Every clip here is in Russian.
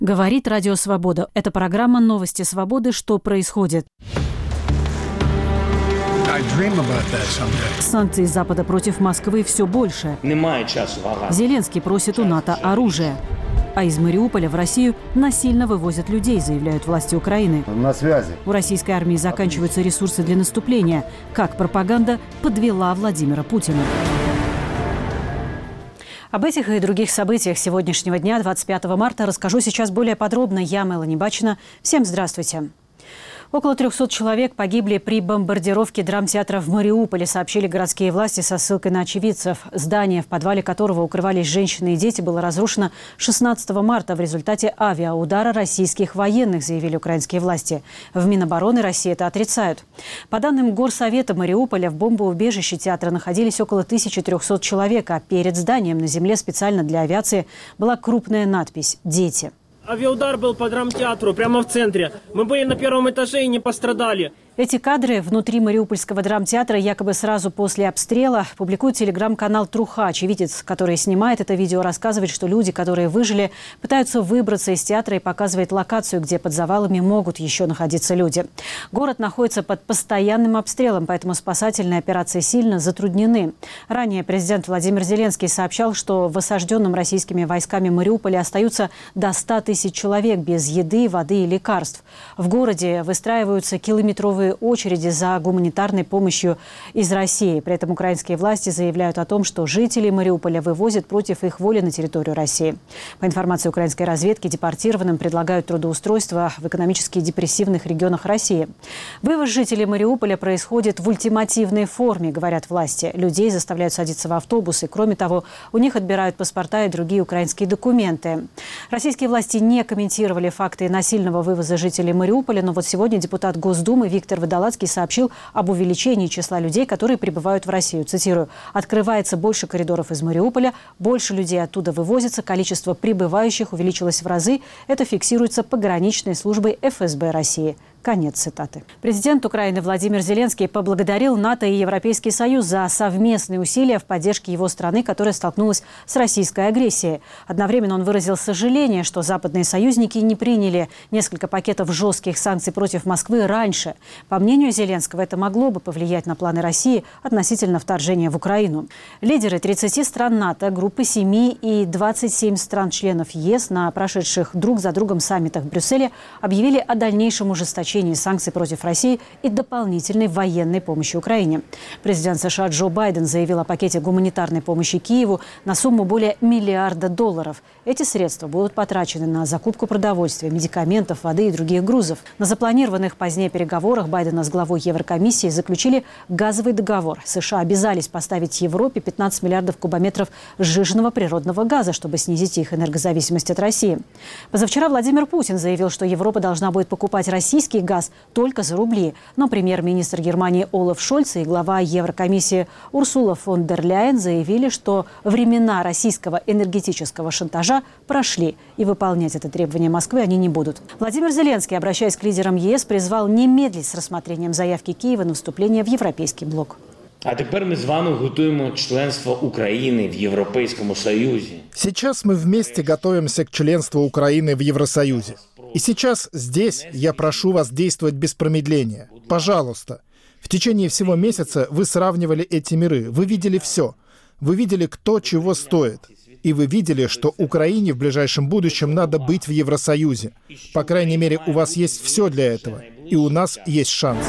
Говорит Радио Свобода. Это программа «Новости свободы. Что происходит?». Санкций Запада против Москвы все больше. Зеленский просит у НАТО оружие. А из Мариуполя в Россию насильно вывозят людей, заявляют власти Украины. На связи. У российской армии заканчиваются ресурсы для наступления. Как пропаганда подвела Владимира Путина. Об этих и других событиях сегодняшнего дня, 25 марта, расскажу сейчас более подробно. Я Мелани Бачина. Всем здравствуйте. Около 300 человек погибли при бомбардировке драмтеатра в Мариуполе, сообщили городские власти со ссылкой на очевидцев. Здание, в подвале которого укрывались женщины и дети, было разрушено 16 марта в результате авиаудара российских военных, заявили украинские власти. В Минобороны России это отрицают. По данным Горсовета Мариуполя, в бомбоубежище театра находились около 1300 человек, а перед зданием на земле специально для авиации была крупная надпись «Дети». Авиаудар был по драмтеатру, прямо в центре. Мы были на первом этаже и не пострадали. Эти кадры внутри Мариупольского драмтеатра якобы сразу после обстрела публикует телеграм-канал «Труха». Очевидец, который снимает это видео, рассказывает, что люди, которые выжили, пытаются выбраться из театра и показывает локацию, где под завалами могут еще находиться люди. Город находится под постоянным обстрелом, поэтому спасательные операции сильно затруднены. Ранее президент Владимир Зеленский сообщал, что в осажденном российскими войсками Мариуполе остаются до 100 тысяч человек без еды, воды и лекарств. В городе выстраиваются километровые очереди за гуманитарной помощью из России. При этом украинские власти заявляют о том, что жителей Мариуполя вывозят против их воли на территорию России. По информации украинской разведки, депортированным предлагают трудоустройство в экономически депрессивных регионах России. Вывоз жителей Мариуполя происходит в ультимативной форме, говорят власти. Людей заставляют садиться в автобусы. Кроме того, у них отбирают паспорта и другие украинские документы. Российские власти не комментировали факты насильного вывоза жителей Мариуполя, но вот сегодня депутат Госдумы Виктор Водолацкий сообщил об увеличении числа людей, которые прибывают в Россию. Цитирую: «Открывается больше коридоров из Мариуполя, больше людей оттуда вывозится, количество прибывающих увеличилось в разы. Это фиксируется пограничной службой ФСБ России». Конец цитаты. Президент Украины Владимир Зеленский поблагодарил НАТО и Европейский Союз за совместные усилия в поддержке его страны, которая столкнулась с российской агрессией. Одновременно он выразил сожаление, что западные союзники не приняли несколько пакетов жестких санкций против Москвы раньше. По мнению Зеленского, это могло бы повлиять на планы России относительно вторжения в Украину. Лидеры 30 стран НАТО, группы 7 и 27 стран-членов ЕС на прошедших друг за другом саммитах в Брюсселе объявили о дальнейшем ужесточении санкций против России и дополнительной военной помощи Украине. Президент США Джо Байден заявил о пакете гуманитарной помощи Киеву на сумму более $1 миллиарда. Эти средства будут потрачены на закупку продовольствия, медикаментов, воды и других грузов. На запланированных позднее переговорах Байдена с главой Еврокомиссии заключили газовый договор. США обязались поставить Европе 15 миллиардов кубометров сжиженного природного газа, чтобы снизить их энергозависимость от России. Позавчера Владимир Путин заявил, что Европа должна будет покупать российский газ только за рубли. Но премьер-министр Германии Олаф Шольц и глава Еврокомиссии Урсула фон дер Ляйен заявили, что времена российского энергетического шантажа прошли, и выполнять это требование Москвы они не будут. Владимир Зеленский, обращаясь к лидерам ЕС, призвал не медлить с рассмотрением заявки Киева на вступление в Європейський блок. А тепер ми з вами готуємо членство України в Європейському Союзі. Сейчас мы вместе готовимся к членству Украины в Евросоюзе. И сейчас здесь я прошу вас действовать без промедления. Пожалуйста. В течение всего месяца вы сравнивали эти миры. Вы видели все. Вы видели, кто чего стоит. И вы видели, что Украине в ближайшем будущем надо быть в Евросоюзе. По крайней мере, у вас есть все для этого. И у нас есть шанс.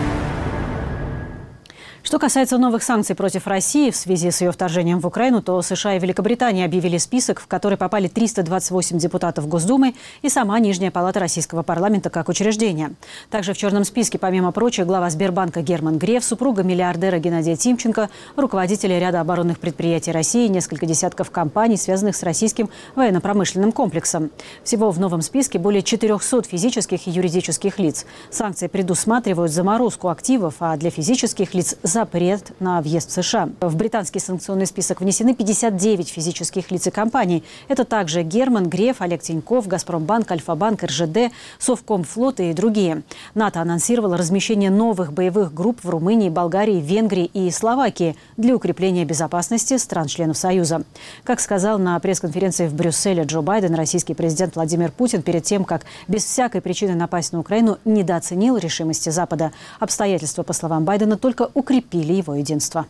Что касается новых санкций против России в связи с ее вторжением в Украину, то США и Великобритания объявили список, в который попали 328 депутатов Госдумы и сама Нижняя палата российского парламента как учреждение. Также в черном списке, помимо прочих, глава Сбербанка Герман Греф, супруга миллиардера Геннадия Тимченко, руководители ряда оборонных предприятий России, несколько десятков компаний, связанных с российским военно-промышленным комплексом. Всего в новом списке более 400 физических и юридических лиц. Санкции предусматривают заморозку активов, а для физических лиц – запрет на въезд в США. В британский санкционный список внесены 59 физических лиц и компаний. Это также Герман Греф, Олег Тиньков, Газпромбанк, Альфа-банк, РЖД, Совкомфлот и другие. НАТО анонсировало размещение новых боевых групп в Румынии, Болгарии, Венгрии и Словакии для укрепления безопасности стран-членов Союза. Как сказал на пресс-конференции в Брюсселе Джо Байден, российский президент Владимир Путин перед тем, как без всякой причины напасть на Украину, недооценил решимости Запада. Обстоятельства, по словам Байдена, только укрепили его единство.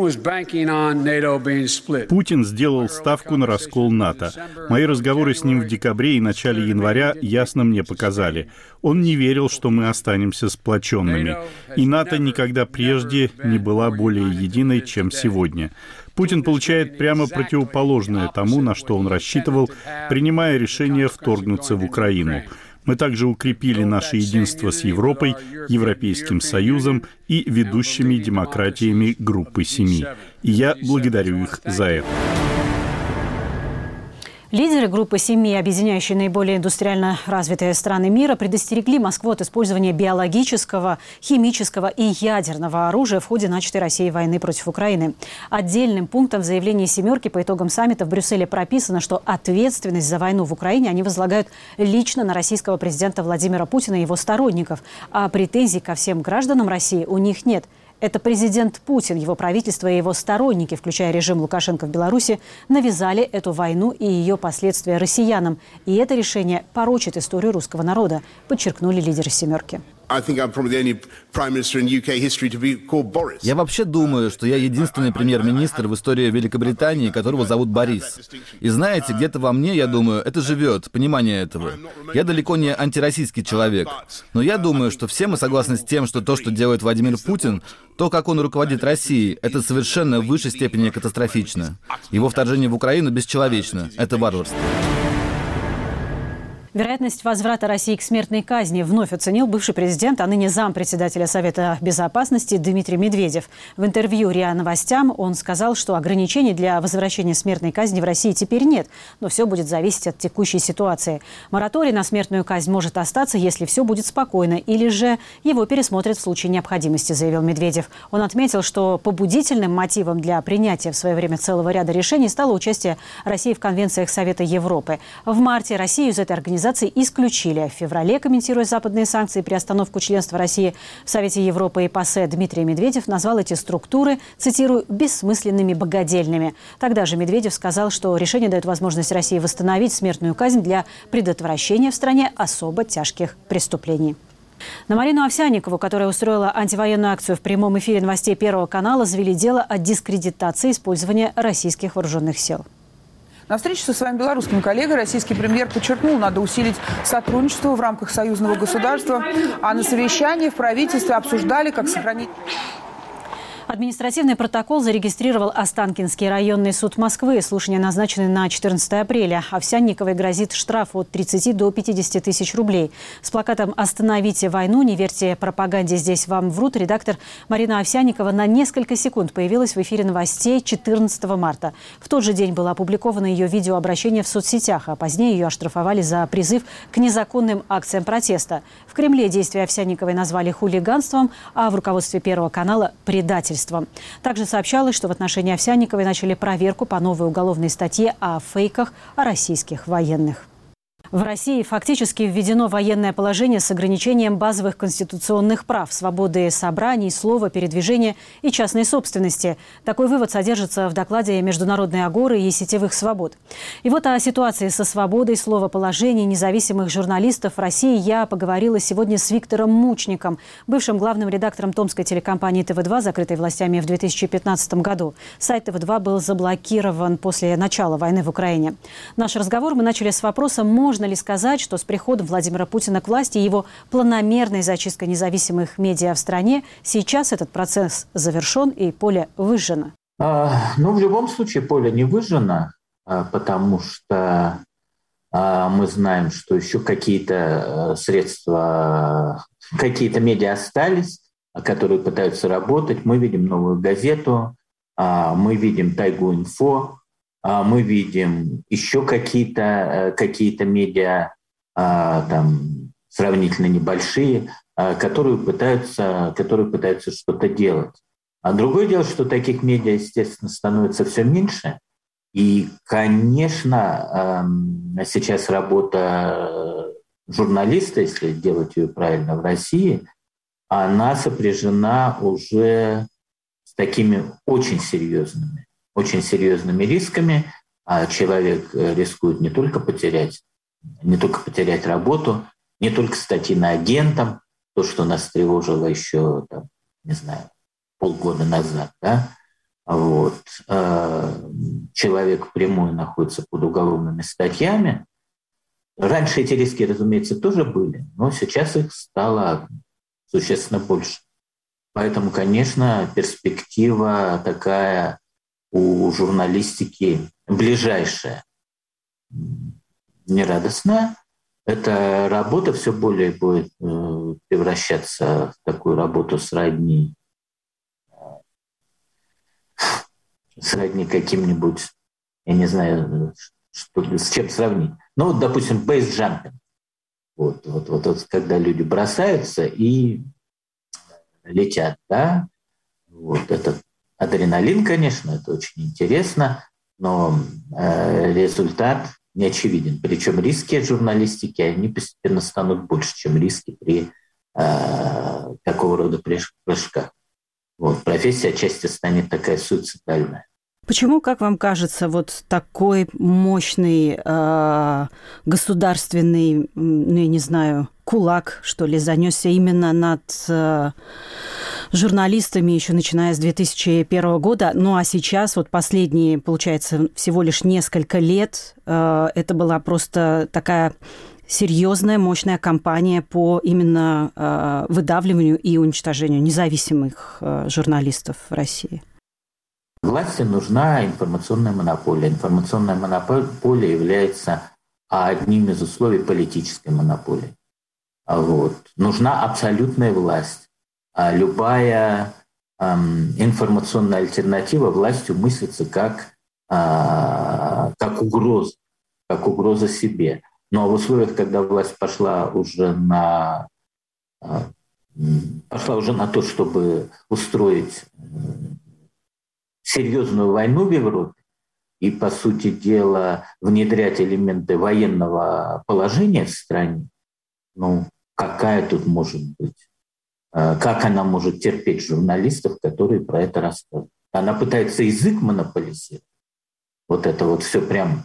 Путин сделал ставку на раскол НАТО. Мои разговоры с ним в декабре и начале января ясно мне показали. Он не верил, что мы останемся сплоченными. И НАТО никогда прежде не была более единой, чем сегодня. Путин получает прямо противоположное тому, на что он рассчитывал, принимая решение вторгнуться в Украину. Мы также укрепили наше единство с Европой, Европейским Союзом и ведущими демократиями Группы Семи. И я благодарю их за это. Лидеры Группы Семи, объединяющие наиболее индустриально развитые страны мира, предостерегли Москву от использования биологического, химического и ядерного оружия в ходе начатой Россией войны против Украины. Отдельным пунктом в заявлении «семерки» по итогам саммита в Брюсселе прописано, что ответственность за войну в Украине они возлагают лично на российского президента Владимира Путина и его сторонников, а претензий ко всем гражданам России у них нет. Это президент Путин, его правительство и его сторонники, включая режим Лукашенко в Беларуси, навязали эту войну и ее последствия россиянам. И это решение порочит историю русского народа, подчеркнули лидеры «семерки». Я вообще думаю, что я единственный премьер-министр в истории Великобритании, которого зовут Борис. И знаете, где-то во мне, я думаю, это живет, понимание этого. Я далеко не антироссийский человек. Но я думаю, что все мы согласны с тем, что то, что делает Владимир Путин, то, как он руководит Россией, это совершенно в высшей степени катастрофично. Его вторжение в Украину бесчеловечно. Это варварство. Вероятность возврата России к смертной казни вновь оценил бывший президент, а ныне зампредседателя Совета Безопасности Дмитрий Медведев. В интервью РИА Новостям он сказал, что ограничений для возвращения смертной казни в России теперь нет, но все будет зависеть от текущей ситуации. Мораторий на смертную казнь может остаться, если все будет спокойно, или же его пересмотрят в случае необходимости, заявил Медведев. Он отметил, что побудительным мотивом для принятия в свое время целого ряда решений стало участие России в конвенциях Совета Европы. В марте Россию из этой организации исключили. В феврале, комментируя западные санкции и приостановку членства России в Совете Европы и ПАСЕ, Дмитрий Медведев назвал эти структуры, цитирую, «бессмысленными богадельными». Тогда же Медведев сказал, что решение дает возможность России восстановить смертную казнь для предотвращения в стране особо тяжких преступлений. На Марину Овсянникову, которая устроила антивоенную акцию в прямом эфире новостей Первого канала, завели дело о дискредитации использования российских вооруженных сил. На встрече со своим белорусским коллегой российский премьер подчеркнул, надо усилить сотрудничество в рамках союзного государства, а на совещании в правительстве обсуждали, как сохранить... Административный протокол зарегистрировал Останкинский районный суд Москвы. Слушания назначены на 14 апреля. Овсянниковой грозит штраф от 30 до 50 тысяч рублей. С плакатом «Остановите войну, не верьте пропаганде, здесь вам врут» редактор Марина Овсянникова на несколько секунд появилась в эфире новостей 14 марта. В тот же день было опубликовано ее видеообращение в соцсетях, а позднее ее оштрафовали за призыв к незаконным акциям протеста. В Кремле действия Овсянниковой назвали хулиганством, а в руководстве Первого канала – предательством. Также сообщалось, что в отношении Овсянниковой начали проверку по новой уголовной статье о фейках о российских военных. В России фактически введено военное положение с ограничением базовых конституционных прав, свободы собраний, слова, передвижения и частной собственности. Такой вывод содержится в докладе Международной агоры и сетевых свобод. И вот о ситуации со свободой слова, положений независимых журналистов в России я поговорила сегодня с Виктором Мучником, бывшим главным редактором томской телекомпании ТВ2, закрытой властями в 2015 году. Сайт ТВ2 был заблокирован после начала войны в Украине. Наш разговор мы начали с вопроса, можно ли сказать, что с приходом Владимира Путина к власти и его планомерной зачисткой независимых медиа в стране сейчас этот процесс завершен и поле выжжено? В любом случае поле не выжжено, потому что мы знаем, что еще какие-то средства, какие-то медиа остались, которые пытаются работать. Мы видим «Новую газету», мы видим «Тайгу-инфо», мы видим еще какие-то медиа, там, сравнительно небольшие, которые пытаются что-то делать. А другое дело, что таких медиа, естественно, становится все меньше. И, конечно, сейчас работа журналиста, если делать ее правильно в России, она сопряжена уже с такими очень серьезными рисками. А человек рискует не только потерять работу, не только стать иноагентом, то, что нас тревожило еще, там, не знаю, полгода назад, да? Вот. Человек впрямую находится под уголовными статьями. Раньше эти риски, разумеется, тоже были, но сейчас их стало существенно больше. Поэтому, конечно, перспектива такая у журналистики ближайшая, нерадостная. Эта работа все более будет превращаться в такую работу сродни каким-нибудь, я не знаю, с чем сравнить. Ну, вот, допустим, бейсджампинг. Вот, когда люди бросаются и летят, да. Вот этот адреналин, конечно, это очень интересно, но результат не очевиден. Причем риски журналистики, они постепенно станут больше, чем риски при такого рода прыжках. Вот, профессия отчасти станет такая суицидальная. Почему, как вам кажется, вот такой мощный государственный, ну, я не знаю, кулак, что ли, занесся именно над журналистами еще начиная с 2001 года? Ну, а сейчас, вот последние, получается, всего лишь несколько лет, это была просто такая серьезная, мощная кампания по именно выдавливанию и уничтожению независимых журналистов в России. Власти нужна информационная монополия. Информационная монополия является одним из условий политической монополии. Вот. Нужна абсолютная власть. А любая информационная альтернатива властью мыслится как угроза себе. Но в условиях, когда власть пошла уже на то, чтобы устроить серьезную войну в Европе и, по сути дела, внедрять элементы военного положения в стране, ну, какая тут может быть? Как она может терпеть журналистов, которые про это рассказывают? Она пытается язык монополизировать. Вот это вот все прям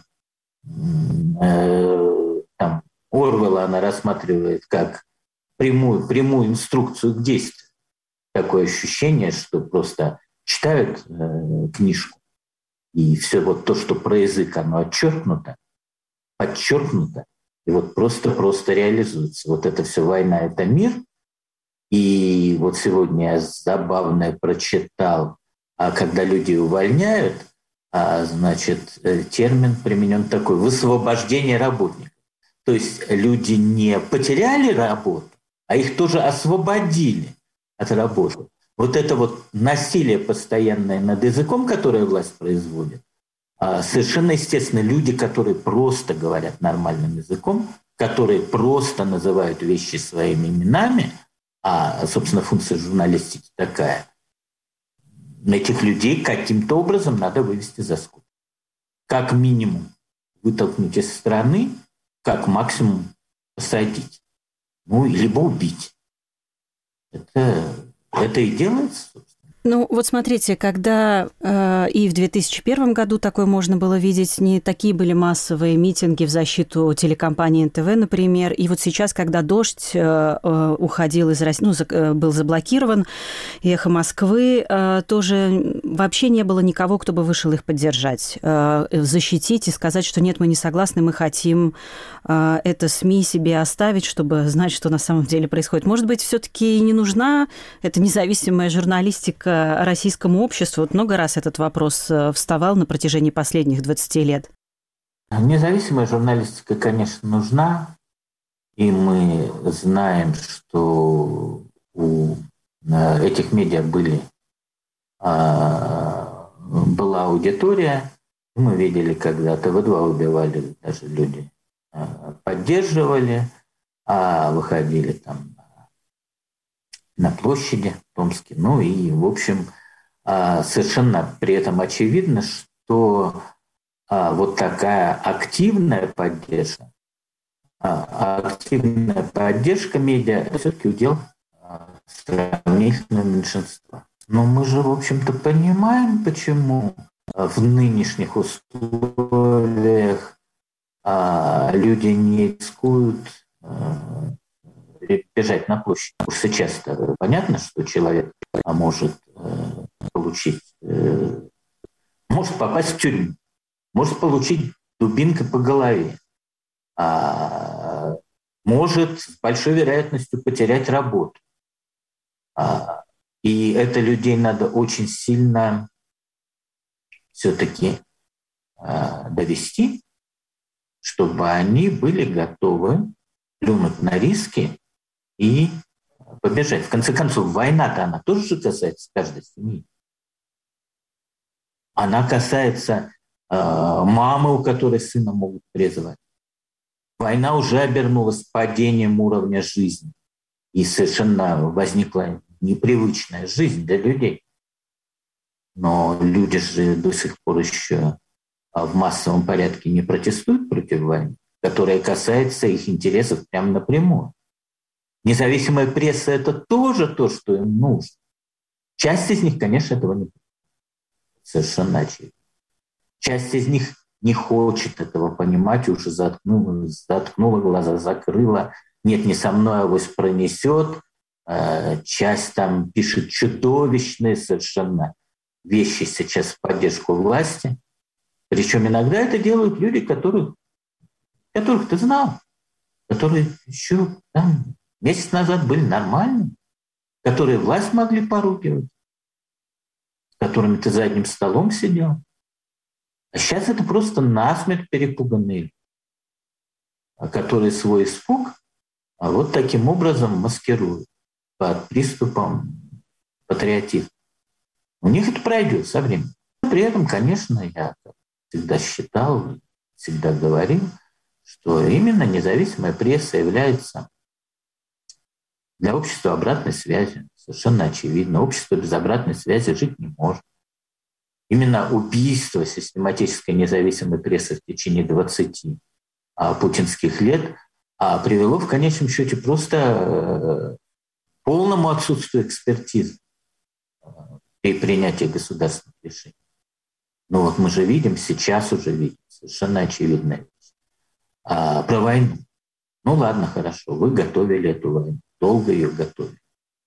там Орвелла она рассматривает как прямую инструкцию к действию. Такое ощущение, что просто читают книжку, и все вот то, что про язык, оно подчеркнуто, и вот просто реализуется. Вот это все война, это мир. И вот сегодня я забавное прочитал, когда люди увольняют, значит, термин применен такой: высвобождение работников. То есть люди не потеряли работу, а их тоже освободили от работы. Вот это вот насилие постоянное над языком, которое власть производит, совершенно естественно, люди, которые просто говорят нормальным языком, которые просто называют вещи своими именами, собственно, функция журналистики такая, этих людей каким-то образом надо вывести за скобки. Как минимум вытолкнуть из страны, как максимум посадить, либо убить. Это и делается, собственно. Ну, вот смотрите, когда и в 2001 году такое можно было видеть, не такие были массовые митинги в защиту телекомпании НТВ, например, и вот сейчас, когда «Дождь» уходил из России, был заблокирован, и «Эхо Москвы», тоже вообще не было никого, кто бы вышел их поддержать, защитить и сказать, что нет, мы не согласны, мы хотим это СМИ себе оставить, чтобы знать, что на самом деле происходит. Может быть, все-таки не нужна эта независимая журналистика российскому обществу? Вот много раз этот вопрос вставал на протяжении последних 20 лет. Независимая журналистика, конечно, нужна. И мы знаем, что у этих медиа была аудитория. Мы видели, когда ТВ-2 убивали, даже люди поддерживали, выходили там на площади в Томске. Ну и, в общем, совершенно при этом очевидно, что вот такая активная поддержка медиа – это все-таки удел сравнительного меньшинства. Но мы же, в общем-то, понимаем, почему в нынешних условиях люди не рискуют бежать на площадь. Уж сейчас-то понятно, что человек может может попасть в тюрьму, может получить дубинкой по голове, может с большой вероятностью потерять работу. И это людей надо очень сильно все-таки довести, чтобы они были готовы плюнуть на риски и побежать. В конце концов, война-то она тоже же касается каждой семьи. Она касается мамы, у которой сына могут призвать. Война уже обернулась падением уровня жизни. И совершенно возникла непривычная жизнь для людей. Но люди же до сих пор еще в массовом порядке не протестуют против войны, которая касается их интересов прямо напрямую. Независимая пресса – это тоже то, что им нужно. Часть из них, конечно, этого не понимает. Совершенно очевидно. Часть из них не хочет этого понимать, уже заткнула глаза, закрыла. Нет, не со мной, авось пронесет. Часть там пишет чудовищные совершенно вещи сейчас в поддержку власти. Причем иногда это делают люди, которых ты знал, которые еще там, месяц назад были нормальными, которые власть могли поругивать, с которыми ты за одним столом сидел. А сейчас это просто насмерть перепуганные, которые свой испуг вот таким образом маскируют под приступом патриотизма. У них это пройдет со временем. При этом, конечно, я всегда считал, всегда говорил, что именно независимая пресса является для общества обратной связи. Совершенно очевидно. Общество без обратной связи жить не может. Именно убийство систематической независимой прессы в течение 20 путинских лет привело в конечном счете просто к полному отсутствию экспертизы при принятии государственных решений. Ну вот мы же видим, сейчас уже видим, совершенно очевидная вещь. Про войну. Ну ладно, хорошо, вы готовили эту войну, долго ее готовили.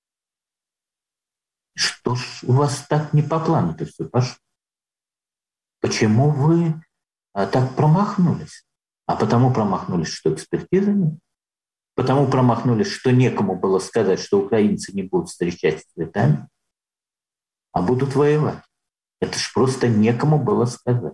Что ж у вас так не по плану-то все пошло? Почему вы так промахнулись? А потому промахнулись, что экспертизы нет. Потому промахнулись, что некому было сказать, что украинцы не будут встречать с цветами, а будут воевать. Это ж просто некому было сказать.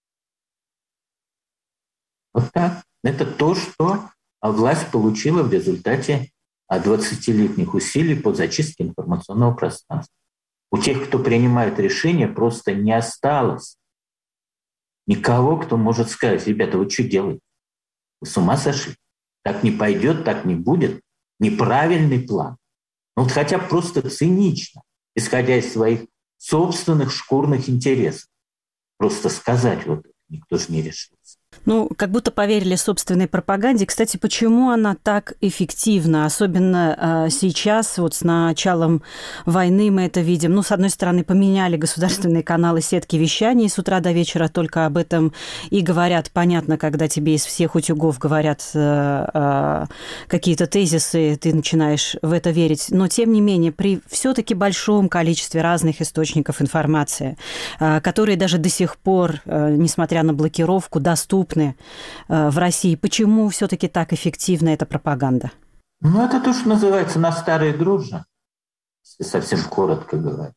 Вот так. Это то, что власть получила в результате 20-летних усилий по зачистке информационного пространства. У тех, кто принимает решения, просто не осталось никого, кто может сказать: ребята, вы что делаете? Вы с ума сошли? Так не пойдет, так не будет. Неправильный план. Ну вот хотя бы просто цинично, исходя из своих собственных шкурных интересов. Просто сказать вот это никто же не решился. Ну, как будто поверили собственной пропаганде. Кстати, почему она так эффективна? Особенно сейчас, вот с началом войны мы это видим. Ну, с одной стороны, поменяли государственные каналы сетки вещания, и с утра до вечера только об этом и говорят. Понятно, когда тебе из всех утюгов говорят какие-то тезисы, ты начинаешь в это верить. Но, тем не менее, при все-таки большом количестве разных источников информации, которые даже до сих пор, несмотря на блокировку, доступны в России. Почему все-таки так эффективна эта пропаганда? Ну, это то, что называется на старые дрожжи, если совсем коротко говоря.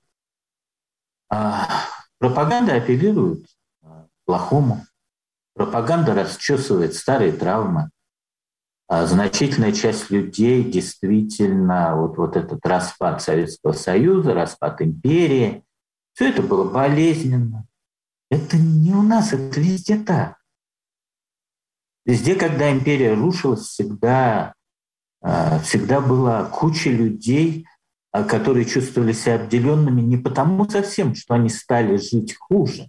Пропаганда апеллирует к плохому. Пропаганда расчесывает старые травмы. Значительная часть людей действительно вот этот распад Советского Союза, распад империи, все это было болезненно. Это не у нас, это везде так. Везде, когда империя рушилась, всегда была куча людей, которые чувствовали себя обделенными не потому совсем, что они стали жить хуже.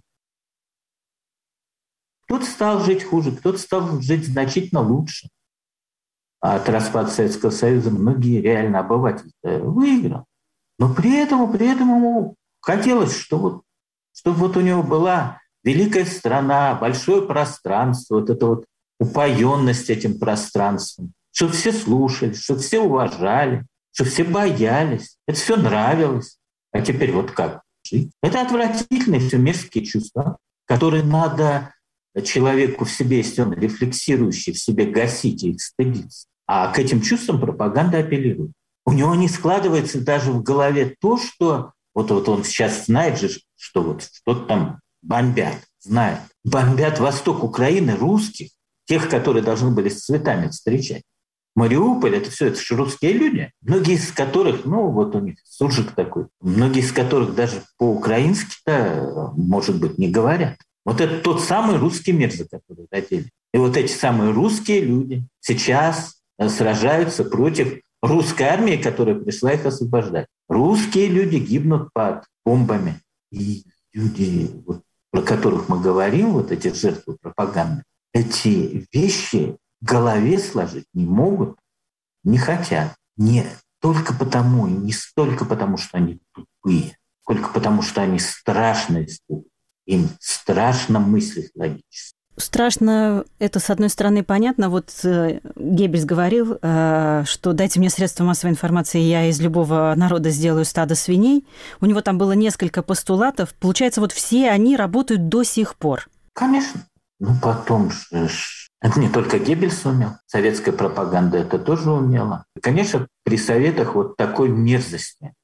Кто-то стал жить хуже, кто-то стал жить значительно лучше. А от распада Советского Союза многие реально обыватели выиграли. Но при этом ему хотелось, чтобы вот у него была великая страна, большое пространство, вот эта вот упоенность этим пространством, чтобы все слушали, чтобы все уважали, чтобы все боялись. Это все нравилось. А теперь вот как жить? Это отвратительные, все мерзкие чувства, которые надо человеку в себе, если он рефлексирующий, в себе гасить и их стыдиться. А к этим чувствам пропаганда апеллирует. У него не складывается даже в голове то, что вот он сейчас знает же, что вот что-то там бомбят, знает. Бомбят восток Украины русских, тех, которые должны были с цветами встречать. Мариуполь — это все, это же русские люди, многие из которых, вот у них суржик такой, многие из которых даже по-украински-то, может быть, не говорят. Вот это тот самый русский мир, за который родили. И вот эти самые русские люди сейчас сражаются против русской армии, которая пришла их освобождать. Русские люди гибнут под бомбами. И люди, про которых мы говорим, вот эти жертвы пропаганды, эти вещи в голове сложить не могут, не хотят. Не только потому, и не столько потому, что они тупые, сколько потому, что они страшно испуганы. Им страшно мыслить логически. Страшно, это, с одной стороны, понятно. Вот Геббельс говорил, что дайте мне средства массовой информации, я из любого народа сделаю стадо свиней. У него там было несколько постулатов. Получается, вот все они работают до сих пор. Конечно. Потом это не только Геббельс умел. Советская пропаганда это тоже умела. Конечно, при советах вот такой мерзости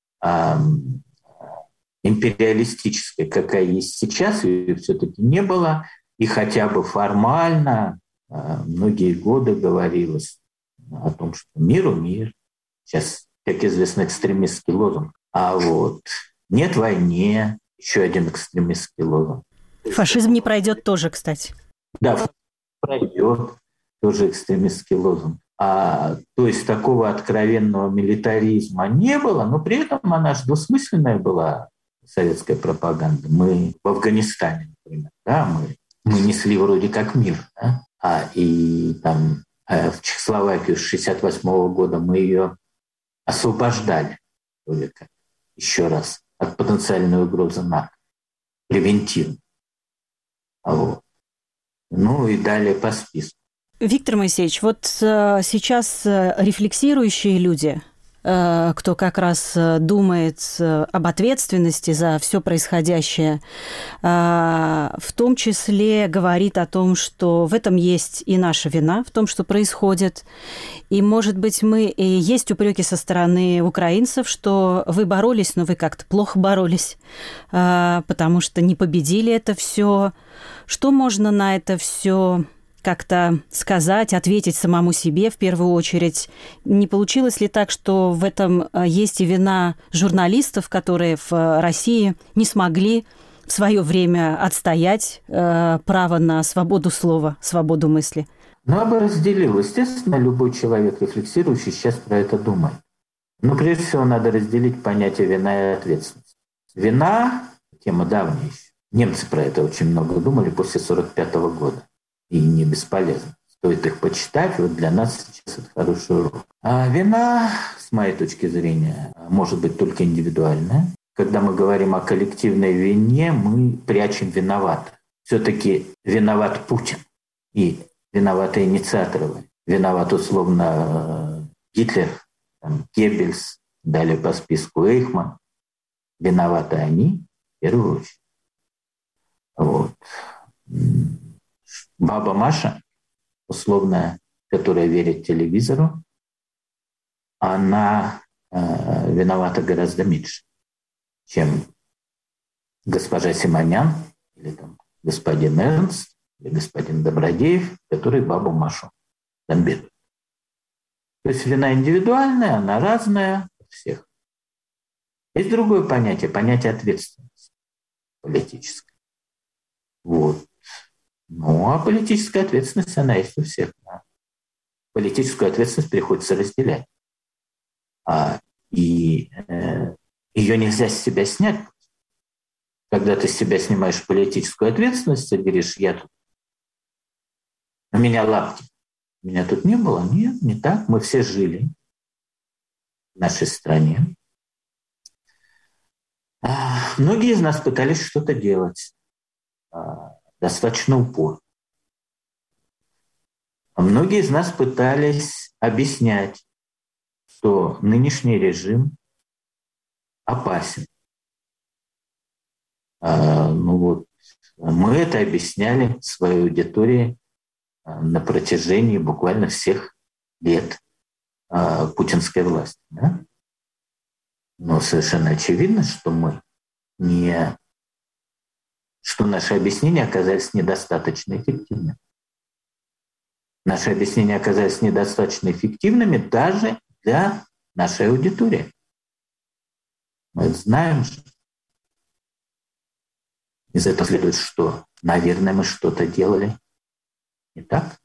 империалистической, какая есть сейчас, ее все-таки не было. И хотя бы формально многие годы говорилось о том, что миру мир. Сейчас, как известно, экстремистский лозунг. А вот нет войне, еще один экстремистский лозунг. Фашизм не пройдет тоже, кстати. Да, пройдет, тоже экстремистский лозунг. То есть такого откровенного милитаризма не было, но при этом она же двусмысленная была, советская пропаганда. Мы в Афганистане, например, мы несли вроде как мир, да? И там в Чехословакию с 1968 года мы ее освобождали, еще раз, от потенциальной угрозы НАТО, превентивно. И далее по списку. Виктор Моисеевич, вот сейчас рефлексирующие люди, кто как раз думает об ответственности за все происходящее, в том числе говорит о том, что в этом есть и наша вина, в том, что происходит. И, может быть, есть упреки со стороны украинцев, что вы боролись, но вы как-то плохо боролись, потому что не победили это все. Что можно на это все как-то сказать, ответить самому себе в первую очередь? Не получилось ли так, что в этом есть и вина журналистов, которые в России не смогли в свое время отстоять право на свободу слова, свободу мысли? Я бы разделил. Естественно, любой человек, рефлексирующий, сейчас про это думает. Но прежде всего надо разделить понятие вина и ответственность. Вина – тема давняя еще. Немцы про это очень много думали после 1945 года. И не бесполезно. Стоит их почитать. Вот для нас сейчас это хороший урок. А вина, с моей точки зрения, может быть только индивидуальная. Когда мы говорим о коллективной вине, мы прячем виноватых. Все-таки виноват Путин. И виноваты инициаторы. Виноват, условно, Гитлер, Геббельс, далее по списку Эйхман. Виноваты они в первую очередь. Баба Маша, условная, которая верит телевизору, она виновата гораздо меньше, чем госпожа Симонян или господин Эрнст или господин Добродеев, который бабу Машу бомбит. То есть вина индивидуальная, она разная у всех. Есть другое понятие ответственности политической. А политическая ответственность, она есть у всех. Политическую ответственность приходится разделять. И И ее нельзя с себя снять. Когда ты с себя снимаешь политическую ответственность, ты говоришь, я тут, у меня лапки, меня тут не было. Нет, не так. Мы все жили в нашей стране. Многие из нас пытались что-то делать достаточно упорно. Многие из нас пытались объяснять, что нынешний режим опасен. Мы это объясняли своей аудитории на протяжении буквально всех лет путинской власти. Да? Но совершенно очевидно, что наши объяснения оказались недостаточно эффективными. Наши объяснения оказались недостаточно эффективными даже для нашей аудитории. Мы это знаем же. Из этого следует, что, наверное, мы что-то делали не так.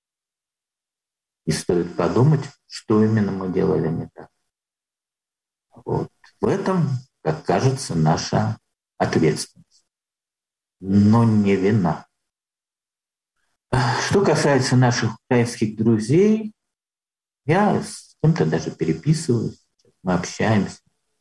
И стоит подумать, что именно мы делали не так. Вот. В этом, как кажется, наша ответственность, но не вина. Что касается наших украинских друзей, я с кем-то даже переписываюсь, мы общаемся.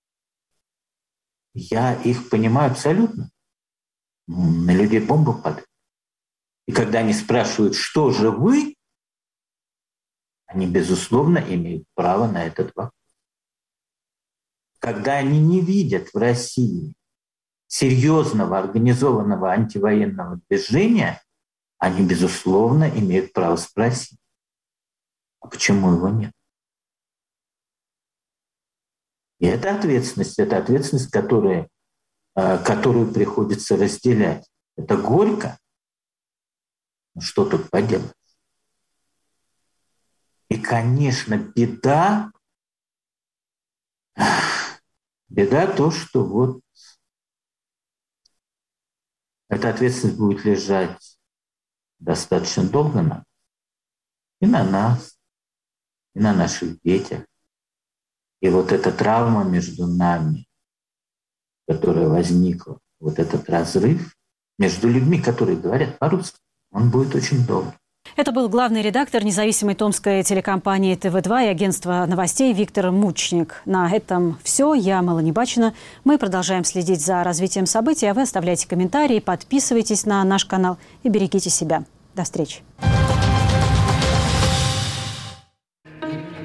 Я их понимаю абсолютно. На людей бомбы падают. И когда они спрашивают, что же вы, они, безусловно, имеют право на этот вопрос. Когда они не видят в России серьезного организованного антивоенного движения, они, безусловно, имеют право спросить, а почему его нет? И это ответственность, которую приходится разделять. Это горько, но что тут поделать? И, конечно, беда то, что вот эта ответственность будет лежать достаточно долго и на нас, и на наших детях. И вот эта травма между нами, которая возникла, вот этот разрыв между людьми, которые говорят по-русски, он будет очень долгий. Это был главный редактор независимой томской телекомпании ТВ2 и агентства новостей Виктор Мучник. На этом все. Я Мелани Бачина. Мы продолжаем следить за развитием событий, а вы оставляйте комментарии, подписывайтесь на наш канал и берегите себя. До встречи.